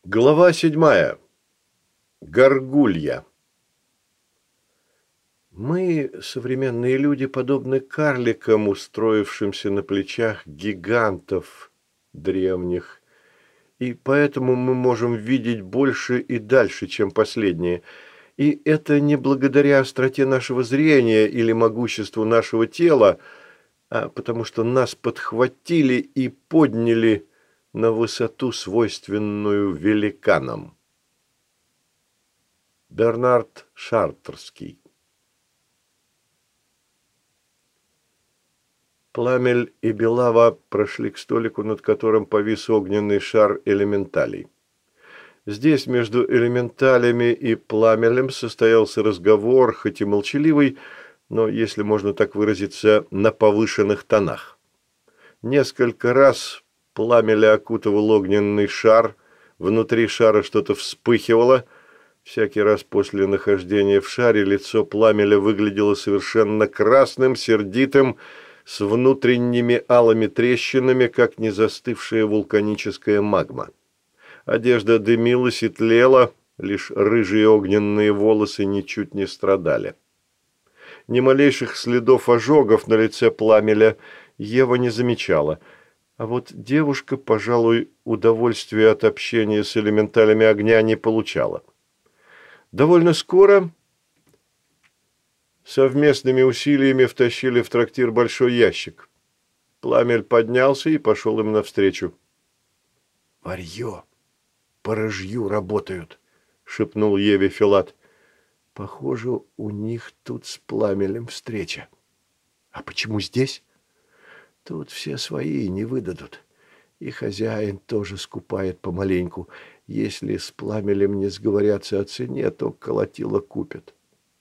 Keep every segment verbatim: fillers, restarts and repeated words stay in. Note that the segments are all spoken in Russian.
Глава седьмая. Горгулья. Мы, современные люди, подобны карликам, устроившимся на плечах гигантов древних, и поэтому мы можем видеть больше и дальше, чем последние. И это не благодаря остроте нашего зрения или могуществу нашего тела, а потому что нас подхватили и подняли на высоту, свойственную великанам. Бернард Шартрский. Пламель и Белава прошли к столику, над которым повис огненный шар элементалей. Здесь между элементалями и Пламелем состоялся разговор, хоть и молчаливый, но, если можно так выразиться, на повышенных тонах. Несколько раз Пламеля окутывал огненный шар, внутри шара что-то вспыхивало. Всякий раз после нахождения в шаре лицо Пламеля выглядело совершенно красным, сердитым, с внутренними алыми трещинами, как не застывшая вулканическая магма. Одежда дымилась и тлела, лишь рыжие огненные волосы ничуть не страдали. Ни малейших следов ожогов на лице Пламеля Ева не замечала, а вот девушка, пожалуй, удовольствия от общения с элементалями огня не получала. Довольно скоро совместными усилиями втащили в трактир большой ящик. Пламель поднялся и пошел им навстречу. «Варьё, по рыжью работают», — шепнул Еве Филат. «Похоже, у них тут с Пламелем встреча». «А почему здесь?» «Тут все свои не выдадут. И хозяин тоже скупает помаленьку. Если с Пламелем не сговорятся о цене, то колотило купят».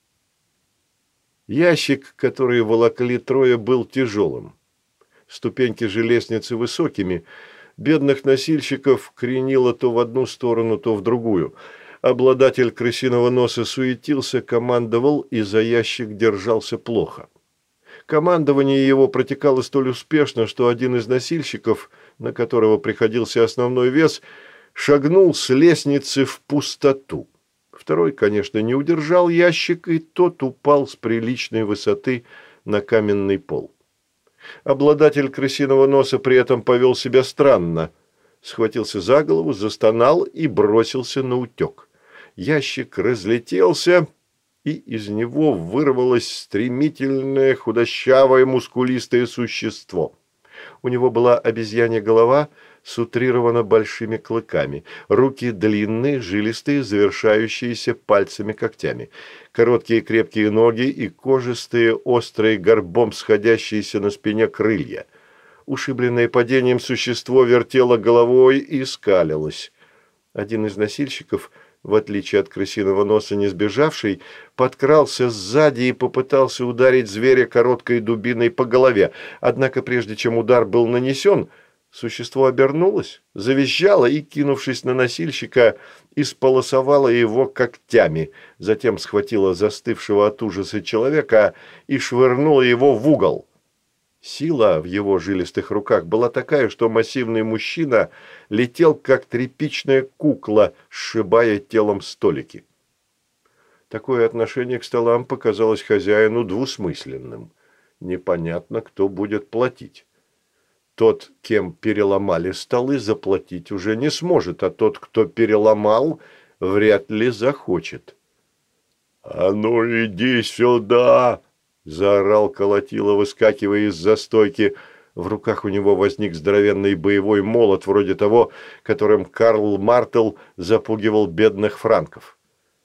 Ящик, который волокли трое, был тяжелым. Ступеньки же лестницы высокими. Бедных носильщиков кренило то в одну сторону, то в другую. Обладатель крысиного носа суетился, командовал, и за ящик держался плохо. Командование его протекало столь успешно, что один из носильщиков, на которого приходился основной вес, шагнул с лестницы в пустоту. Второй, конечно, не удержал ящик, и тот упал с приличной высоты на каменный пол. Обладатель крысиного носа при этом повел себя странно. Схватился за голову, застонал и бросился на утек. Ящик разлетелся, и из него вырвалось стремительное, худощавое, мускулистое существо. У него была обезьянья голова с утрированно большими клыками, руки длинные, жилистые, завершающиеся пальцами-когтями, короткие крепкие ноги и кожистые, острые, горбом сходящиеся на спине крылья. Ушибленное падением существо вертело головой и скалилось. Один из носильщиков, в отличие от крысиного носа не сбежавший, подкрался сзади и попытался ударить зверя короткой дубиной по голове. Однако прежде чем удар был нанесен, существо обернулось, завизжало и, кинувшись на носильщика, исполосовало его когтями, затем схватило застывшего от ужаса человека и швырнуло его в угол. Сила в его жилистых руках была такая, что массивный мужчина летел, как тряпичная кукла, сшибая телом столики. Такое отношение к столам показалось хозяину двусмысленным. Непонятно, кто будет платить. Тот, кем переломали столы, заплатить уже не сможет, а тот, кто переломал, вряд ли захочет. «А ну иди сюда!» – заорал Колотило, выскакивая из-за стойки. В руках у него возник здоровенный боевой молот, вроде того, которым Карл Мартел запугивал бедных франков.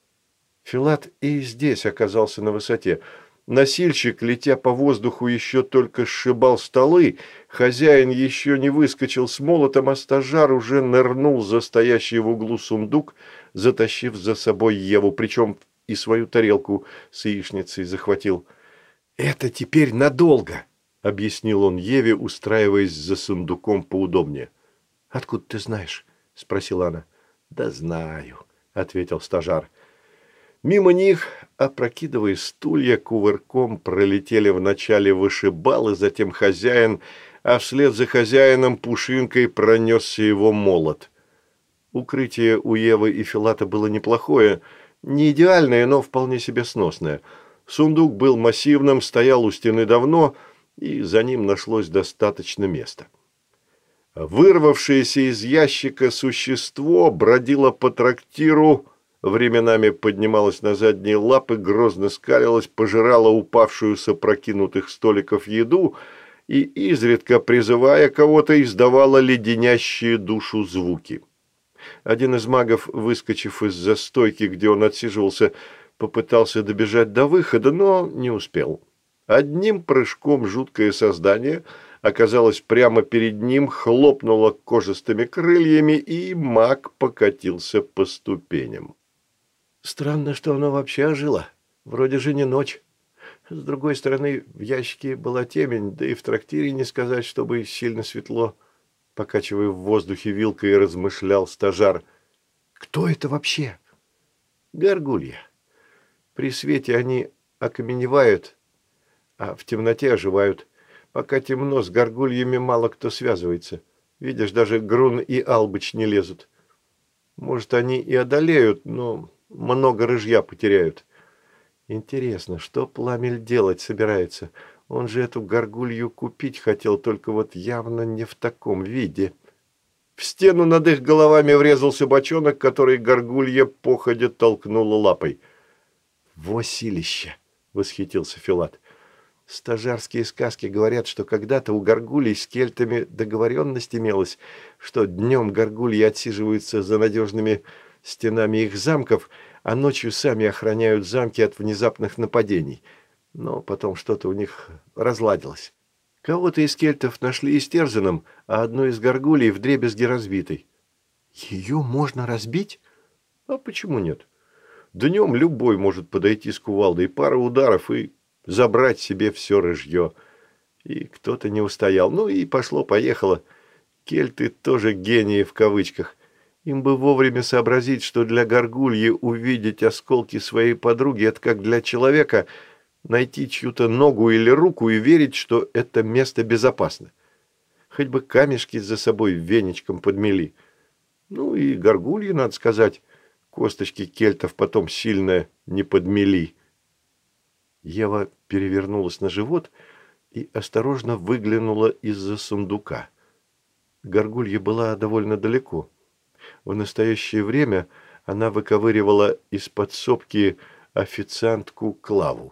Филат и здесь оказался на высоте. Носильщик, летя по воздуху, еще только сшибал столы, хозяин еще не выскочил с молотом, а стажар уже нырнул за стоящий в углу сундук, затащив за собой Еву, причем и свою тарелку с яичницей захватил. «Это теперь надолго», — объяснил он Еве, устраиваясь за сундуком поудобнее. «Откуда ты знаешь?» — спросила она. «Да знаю», — ответил стажар. Мимо них, опрокидывая стулья, кувырком пролетели вначале вышибалы, затем хозяин, а вслед за хозяином пушинкой пронесся его молот. Укрытие у Евы и Филата было неплохое, не идеальное, но вполне себе сносное. Сундук был массивным, стоял у стены давно, и за ним нашлось достаточно места. Вырвавшееся из ящика существо бродило по трактиру, временами поднималось на задние лапы, грозно скалилось, пожирало упавшую с опрокинутых столиков еду и, изредка призывая кого-то, издавало леденящие душу звуки. Один из магов, выскочив из-за стойки, где он отсиживался, попытался добежать до выхода, но не успел. Одним прыжком жуткое создание оказалось прямо перед ним, хлопнуло кожистыми крыльями, и маг покатился по ступеням. Странно, что оно вообще ожило. Вроде же не ночь. С другой стороны, в ящике была темень, да и в трактире не сказать, чтобы сильно светло. Покачивая в воздухе вилкой, размышлял стажар. Кто это вообще? Горгулья. При свете они окаменевают, а в темноте оживают. Пока темно, с горгульями мало кто связывается. Видишь, даже Грун и Албыч не лезут. Может, они и одолеют, но много рыжья потеряют. Интересно, что Пламель делать собирается? Он же эту горгулью купить хотел, только вот явно не в таком виде. В стену над их головами врезался бочонок, который горгулья походя толкнула лапой. «Во силище!» — восхитился Филат. «Стажарские сказки говорят, что когда-то у горгулей с кельтами договоренность имелась, что днем горгульи отсиживаются за надежными стенами их замков, а ночью сами охраняют замки от внезапных нападений. Но потом что-то у них разладилось. Кого-то из кельтов нашли истерзанным, а одну из горгулей вдребезги разбитой». «Ее можно разбить?» «А почему нет? Днем любой может подойти с кувалдой, пара ударов и забрать себе все рыжье». И кто-то не устоял. Ну и пошло-поехало. Кельты тоже гении в кавычках. Им бы вовремя сообразить, что для горгульи увидеть осколки своей подруги – это как для человека найти чью-то ногу или руку и верить, что это место безопасно. Хоть бы камешки за собой веничком подмели. Ну и горгульи, надо сказать, косточки кельтов потом сильно не подмели. Ева перевернулась на живот и осторожно выглянула из-за сундука. Горгулья была довольно далеко. В настоящее время она выковыривала из подсобки официантку Клаву.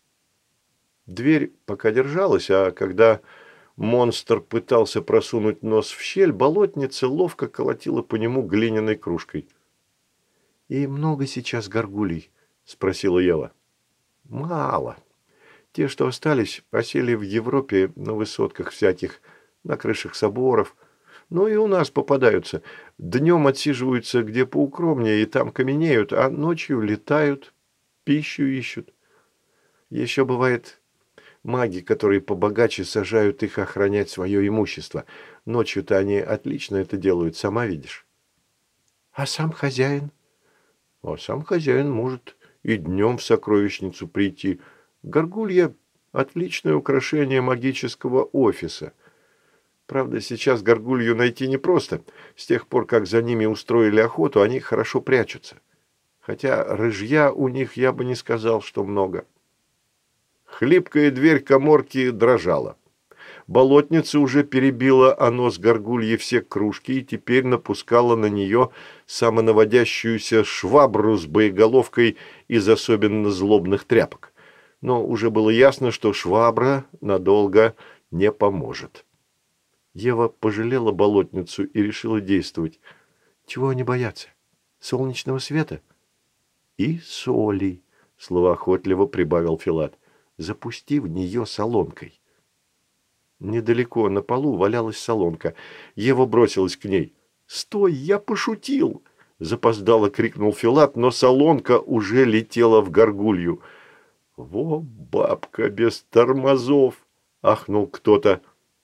Дверь пока держалась, а когда монстр пытался просунуть нос в щель, болотница ловко колотила по нему глиняной кружкой. «И много сейчас горгулей?» – спросила Ева. «Мало. Те, что остались, осели в Европе на высотках всяких, на крышах соборов. Ну и у нас попадаются. Днем отсиживаются где поукромнее и там каменеют, а ночью летают, пищу ищут. Еще бывает маги, которые побогаче сажают их охранять свое имущество. Ночью-то они отлично это делают, сама видишь». «А сам хозяин?» «А сам хозяин может и днем в сокровищницу прийти. Горгулья – отличное украшение магического офиса. Правда, сейчас горгулью найти непросто. С тех пор, как за ними устроили охоту, они хорошо прячутся. Хотя рыжья у них я бы не сказал, что много». Хлипкая дверь каморки дрожала. Болотница уже перебила о нос горгульи все кружки и теперь напускала на нее самонаводящуюся швабру с боеголовкой из особенно злобных тряпок. Но уже было ясно, что швабра надолго не поможет. Ева пожалела болотницу и решила действовать. Чего они боятся? Солнечного света? И соли, словоохотливо прибавил Филат. Запусти в нее солонкой. Недалеко на полу валялась солонка. Ева бросилась к ней. «Стой, я пошутил!» Запоздало крикнул Филат, но солонка уже летела в горгулью. «Во, бабка без тормозов!» – ахнул кто-то.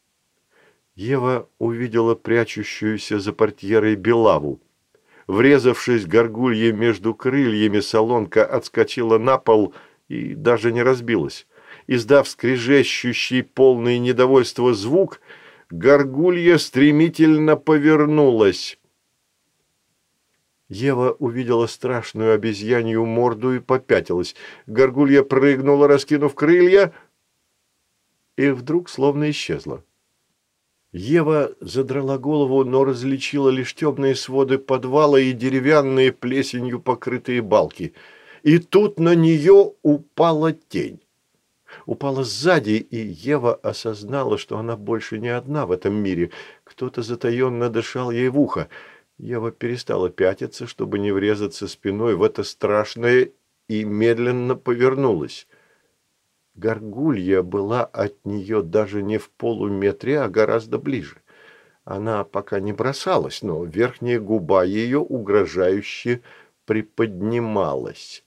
Ева увидела прячущуюся за портьерой Белаву. Врезавшись горгулье между крыльями, солонка отскочила на пол и даже не разбилась. Издав скрежещущий, полный недовольства звук, горгулья стремительно повернулась. Ева увидела страшную обезьянью морду и попятилась. Горгулья прыгнула, раскинув крылья, и вдруг словно исчезла. Ева задрала голову, но различила лишь темные своды подвала и деревянные плесенью покрытые балки. И тут на нее упала тень. Упала сзади, и Ева осознала, что она больше не одна в этом мире. Кто-то затаенно дышал ей в ухо. Ева перестала пятиться, чтобы не врезаться спиной в это страшное, и медленно повернулась. Горгулья была от нее даже не в полуметре, а гораздо ближе. Она пока не бросалась, но верхняя губа ее угрожающе приподнималась.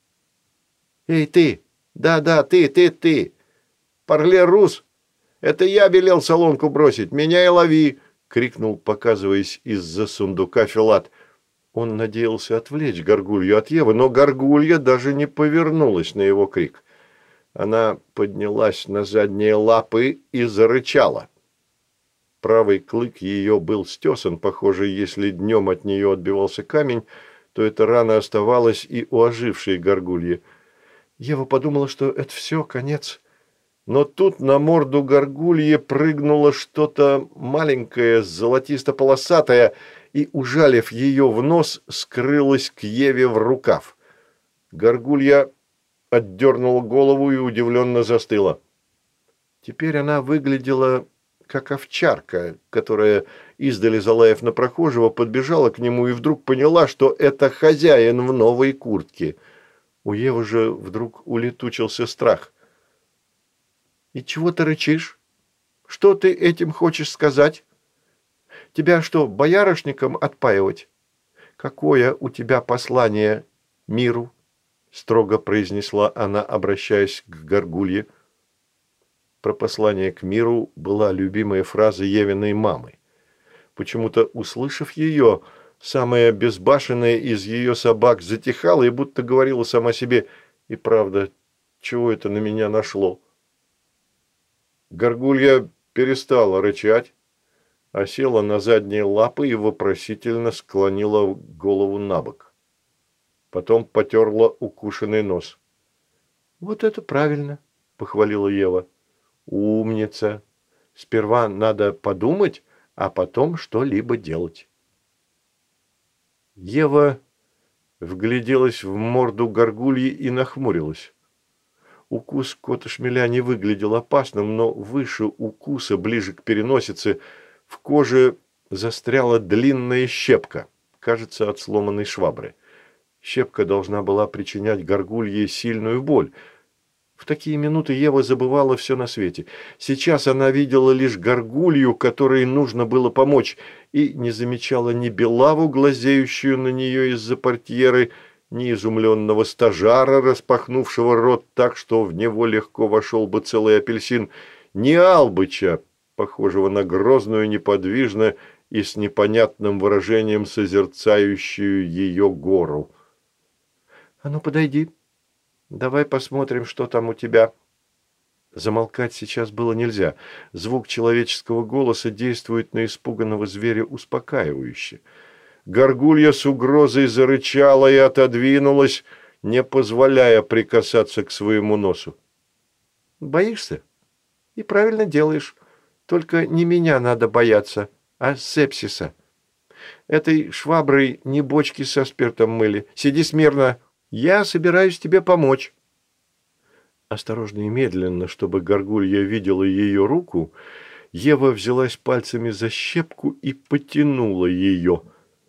«Эй, ты! Да-да, ты, ты, ты! Парле рус! Это я велел солонку бросить! Меня и лови!» — крикнул, показываясь из-за сундука Филат. Он надеялся отвлечь Горгулью от Евы, но Горгулья даже не повернулась на его крик. Она поднялась на задние лапы и зарычала. Правый клык ее был стесан, похоже, если днем от нее отбивался камень, то эта рана оставалась и у ожившей горгульи. Ева подумала, что это все, конец. Но тут на морду горгульи прыгнуло что-то маленькое, золотисто-полосатое, и, ужалив ее в нос, скрылось к Еве в рукав. Горгулья отдернула голову и удивленно застыла. Теперь она выглядела как овчарка, которая, издали залаев на прохожего, подбежала к нему и вдруг поняла, что это хозяин в новой куртке. У Евы же вдруг улетучился страх. «И чего ты рычишь? Что ты этим хочешь сказать? Тебя что, боярышником отпаивать? Какое у тебя послание миру?» Строго произнесла она, обращаясь к горгулье. Про послание к миру была любимая фраза Евиной мамы. Почему-то, услышав ее, самая безбашенная из ее собак затихала и будто говорила сама себе: «И правда, чего это на меня нашло?» Горгулья перестала рычать, а села на задние лапы и вопросительно склонила голову на бок. Потом потерла укушенный нос. «Вот это правильно», — похвалила Ева. «Умница. Сперва надо подумать, а потом что-либо делать». Ева вгляделась в морду горгульи и нахмурилась. Укус кота-шмеля не выглядел опасным, но выше укуса, ближе к переносице, в коже застряла длинная щепка, кажется, от сломанной швабры. Щепка должна была причинять горгулье сильную боль. В такие минуты Ева забывала все на свете. Сейчас она видела лишь горгулью, которой нужно было помочь, и не замечала ни белаву, глазеющую на нее из-за портьеры, ни изумленного стажара, распахнувшего рот так, что в него легко вошел бы целый апельсин, ни Албыча, похожего на грозную, неподвижно и с непонятным выражением созерцающую ее гору. «А ну, подойди. Давай посмотрим, что там у тебя». Замолкать сейчас было нельзя. Звук человеческого голоса действует на испуганного зверя успокаивающе. Горгулья с угрозой зарычала и отодвинулась, не позволяя прикасаться к своему носу. «Боишься? И правильно делаешь. Только не меня надо бояться, а сепсиса. Этой шваброй не бочки со спиртом мыли. Сиди смирно. Я собираюсь тебе помочь». Осторожно и медленно, чтобы горгулья видела ее руку, Ева взялась пальцами за щепку и потянула ее.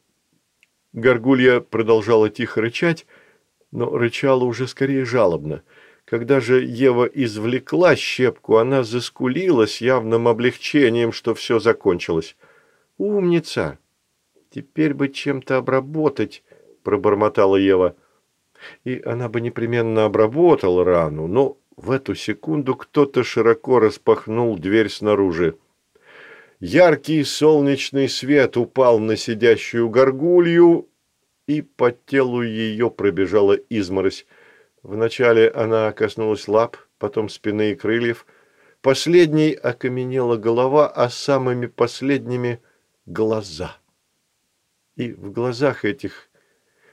Горгулья продолжала тихо рычать, но рычала уже скорее жалобно. Когда же Ева извлекла щепку, она заскулила с явным облегчением, что все закончилось. «Умница! Теперь бы чем-то обработать», – пробормотала Ева. И она бы непременно обработала рану, но в эту секунду кто-то широко распахнул дверь снаружи. Яркий солнечный свет упал на сидящую горгулью, и по телу ее пробежала изморозь. Вначале она коснулась лап, потом спины и крыльев. Последней окаменела голова, а самыми последними – глаза. И в глазах этих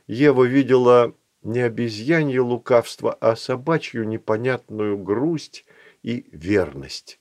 Ева видела не обезьянье лукавство, а собачью непонятную грусть и верность.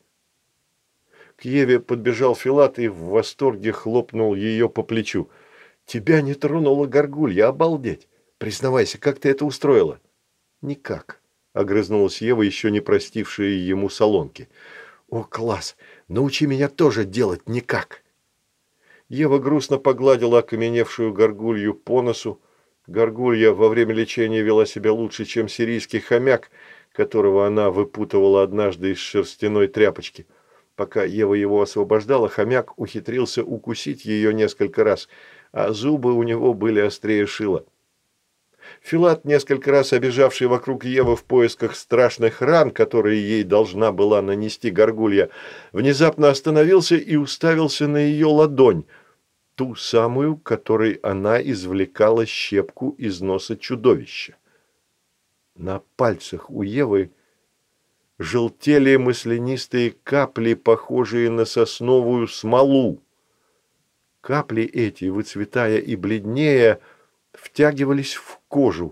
К Еве подбежал Филат и в восторге хлопнул ее по плечу. «Тебя не тронула горгулья, обалдеть! Признавайся, как ты это устроила?» «Никак», — огрызнулась Ева, еще не простившая ему солонки. «О, класс! Научи меня тоже делать никак!» Ева грустно погладила окаменевшую горгулью по носу. Горгулья во время лечения вела себя лучше, чем сирийский хомяк, которого она выпутывала однажды из шерстяной тряпочки. Пока Ева его освобождала, хомяк ухитрился укусить ее несколько раз, а зубы у него были острее шила. Филат, несколько раз обежавший вокруг Евы в поисках страшных ран, которые ей должна была нанести горгулья, внезапно остановился и уставился на ее ладонь, ту самую, которой она извлекала щепку из носа чудовища. На пальцах у Евы желтели маслянистые капли, похожие на сосновую смолу. Капли эти, выцветая и бледнее, втягивались в кожу.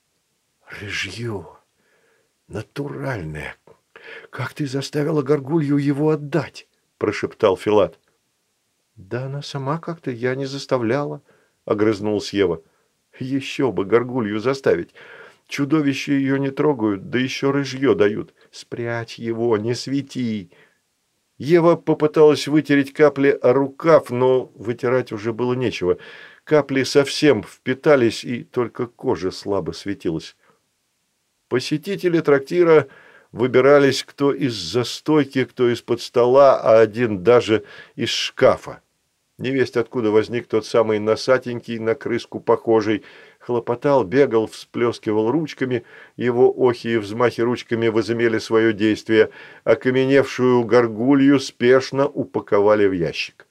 «Рыжье! Натуральное! Как ты заставила горгулью его отдать?» – прошептал Филат. «Да она сама как-то, я не заставляла», – огрызнулась Ева. «Еще бы горгулью заставить! Чудовища ее не трогают, да еще рыжье дают. Спрячь его, не свети!» Ева попыталась вытереть капли о рукав, но вытирать уже было нечего. Капли совсем впитались, и только кожа слабо светилась. Посетители трактира выбирались кто из-за стойки, кто из-под стола, а один даже из шкафа. Невесть откуда возник тот самый носатенький, на крыску похожий, хлопотал, бегал, всплескивал ручками, его охи и взмахи ручками возымели свое действие, окаменевшую горгулью спешно упаковали в ящик.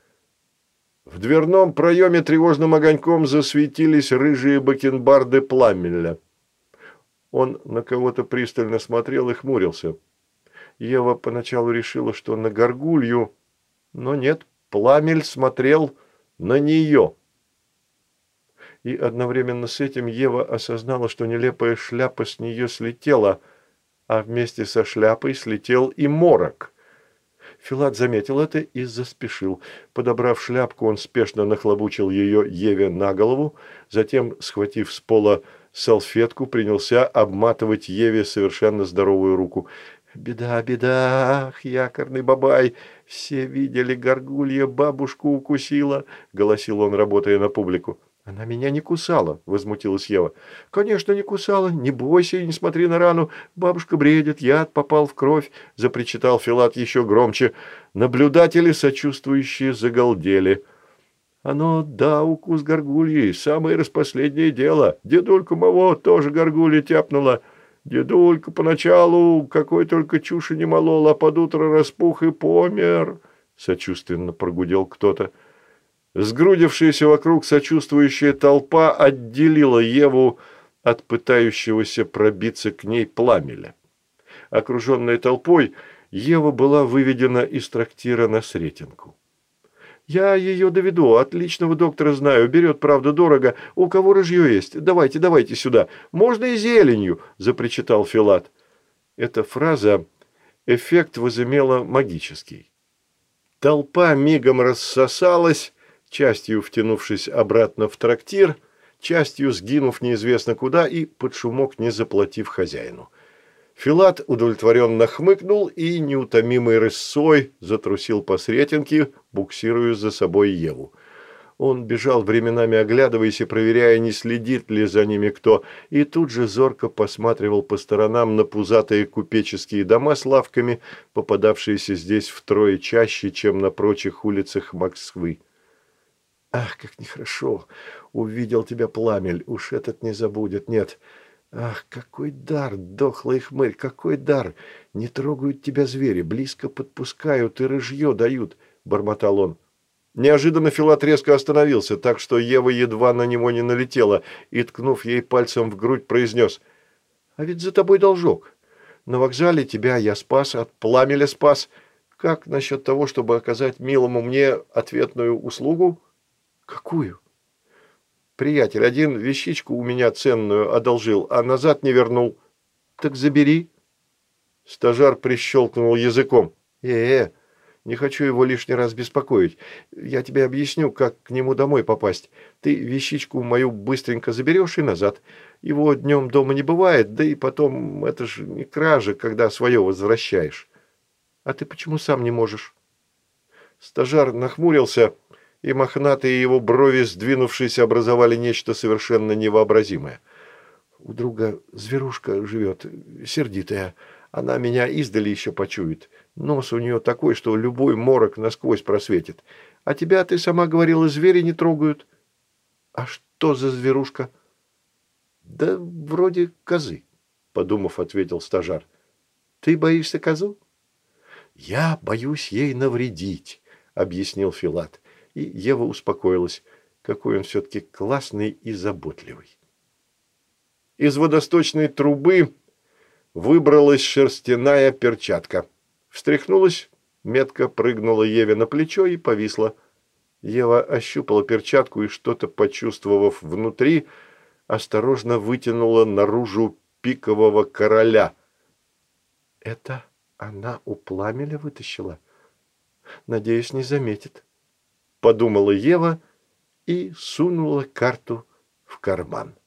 В дверном проеме тревожным огоньком засветились рыжие бакенбарды Пламеля. Он на кого-то пристально смотрел и хмурился. Ева поначалу решила, что на горгулью, но нет, Пламель смотрел на нее. И одновременно с этим Ева осознала, что нелепая шляпа с нее слетела, а вместе со шляпой слетел и морок. Филат заметил это и заспешил. Подобрав шляпку, он спешно нахлобучил ее Еве на голову, затем, схватив с пола салфетку, принялся обматывать Еве совершенно здоровую руку. «Беда, беда, ах, якорный бабай! Все видели, горгулья бабушку укусила!» – голосил он, работая на публику. «Она меня не кусала», – возмутилась Ева. «Конечно, не кусала. Не бойся и не смотри на рану. Бабушка бредит, яд попал в кровь», – запричитал Филат еще громче. Наблюдатели, сочувствующие, загалдели. «Оно, да, укус горгульи, самое распоследнее дело. Дедульку моего тоже горгулья тяпнула. Дедулька поначалу какой только чуши не молол, а под утро распух и помер», – сочувственно прогудел кто-то. Сгрудившаяся вокруг сочувствующая толпа отделила Еву от пытающегося пробиться к ней Пламеля. Окруженная толпой, Ева была выведена из трактира на Сретенку. «Я ее доведу, отличного доктора знаю, берет, правда, дорого. У кого рыжье есть? Давайте, давайте сюда. Можно и зеленью», – запричитал Филат. Эта фраза эффект возымела магический. Толпа мигом рассосалась, частью втянувшись обратно в трактир, частью сгинув неизвестно куда и под шумок не заплатив хозяину. Филат удовлетворенно хмыкнул и неутомимой рысцой затрусил по Сретенке, буксируя за собой Еву. Он бежал временами, оглядываясь и проверяя, не следит ли за ними кто, и тут же зорко посматривал по сторонам на пузатые купеческие дома с лавками, попадавшиеся здесь втрое чаще, чем на прочих улицах Москвы. «Ах, как нехорошо! Увидел тебя Пламель, уж этот не забудет, нет. Ах, какой дар, дохлый хмырь, какой дар! Не трогают тебя звери, близко подпускают и рыжье дают», – бормотал он. Неожиданно Филат резко остановился, так что Ева едва на него не налетела и, ткнув ей пальцем в грудь, произнес: «А ведь за тобой должок. На вокзале тебя я спас, от Пламеля спас. Как насчет того, чтобы оказать милому мне ответную услугу?» «Какую?» Приятель один вещичку у меня ценную одолжил, а назад не вернул. Так забери. Стажар прищелкнул языком. Э-э, не хочу его лишний раз беспокоить. Я тебе объясню, как к нему домой попасть. Ты вещичку мою быстренько заберешь и назад. Его днем дома не бывает, да и потом это же не кража, когда свое возвращаешь. А ты почему сам не можешь? Стажар нахмурился, и мохнатые его брови, сдвинувшись, образовали нечто совершенно невообразимое. У друга зверушка живет, сердитая. Она меня издали еще почует. Нос у нее такой, что любой морок насквозь просветит. А тебя, ты сама говорила, звери не трогают. А что за зверушка? Да вроде козы, подумав, ответил стажар. Ты боишься козу? Я боюсь ей навредить, объяснил Филат. И Ева успокоилась. Какой он все-таки классный и заботливый. Из водосточной трубы выбралась шерстяная перчатка. Встряхнулась, метко прыгнула Еве на плечо и повисла. Ева ощупала перчатку и, что-то почувствовав внутри, осторожно вытянула наружу пикового короля. Это она у Пламеля вытащила? Надеюсь, не заметит, подумала Ева и сунула карту в карман.